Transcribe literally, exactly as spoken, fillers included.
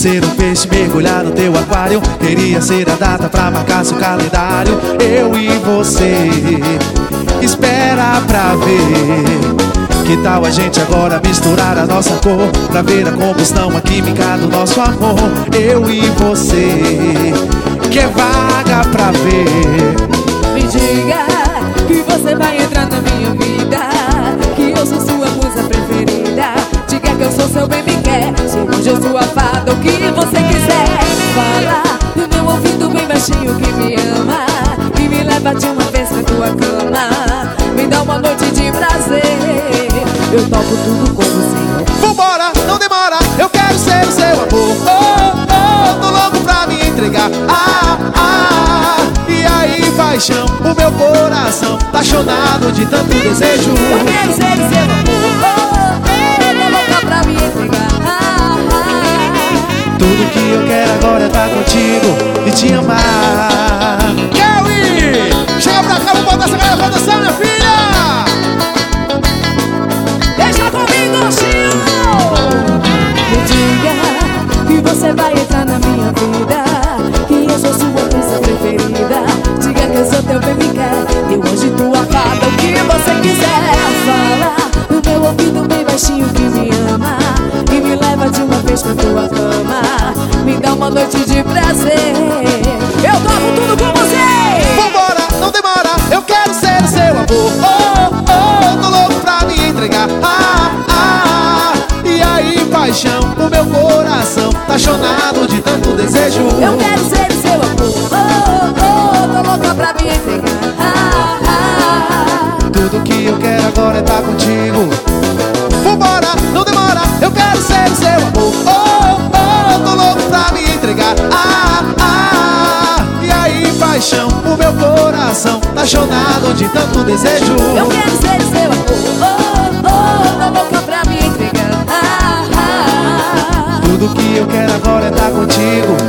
ser um peixe, mergulhar no teu aquário. Queria ser a data pra marcar seu calendário. Eu e você, espera pra ver. Que tal a gente agora misturar a nossa cor, pra ver a combustão, a química do nosso amor. Eu e você, que é vaga pra ver. Me diga que você vai entrar na minha vida, que eu sou sua musa preferida. Diga que eu sou seu bem me quer, sou hoje eu sou a fada, o que você quiser. Fala no meu ouvido bem baixinho que me ama, e me leva de uma vez pra tua cama. Me dá uma noite de prazer, eu topo tudo com você. Vambora, não demora, eu quero ser o seu amor. Oh, oh, tô louco pra me entregar. Ah, ah, e aí paixão, o meu coração tá chonado de tanto desejo. Eu quero ser o seu amor. Oh, oh, tô louca pra me entregar. Ah, ah, tudo que eu quero agora é estar contigo e te amar. Kelly, chega pra cá, vamos botar essa galera pra dançar, minha filha. Deixa comigo, Chico. Me diga que você vai entrar na minha vida, que eu sou sua princesa preferida. Diga que eu sou teu bem me quer, eu hoje tua fada, o que você quiser. Fala no meu ouvido bem baixinho que me ama, e me leva de uma vez pra tua cama. Me dá uma noite de prazer, eu toco tudo com você. Vambora, não demora, eu quero ser o seu amor. Oh, oh, tô louco pra me entregar. Ah, ah, e aí paixão, o meu coração tá chonado de tanto desejo. Eu quero ser o seu amor. Oh, oh, tô louca pra me entregar. Ah, ah, tudo que eu quero agora é estar contigo. Vambora, não demora, eu quero ser o seu amor. Oh, oh, tô louco pra me entregar. Ah, ah, e aí paixão, o meu coração tá chonado de tanto desejo. eu quero ser o seu amor. Oh, oh, tô louca pra me entregar. Ah, ah, tudo que eu quero agora é estar contigo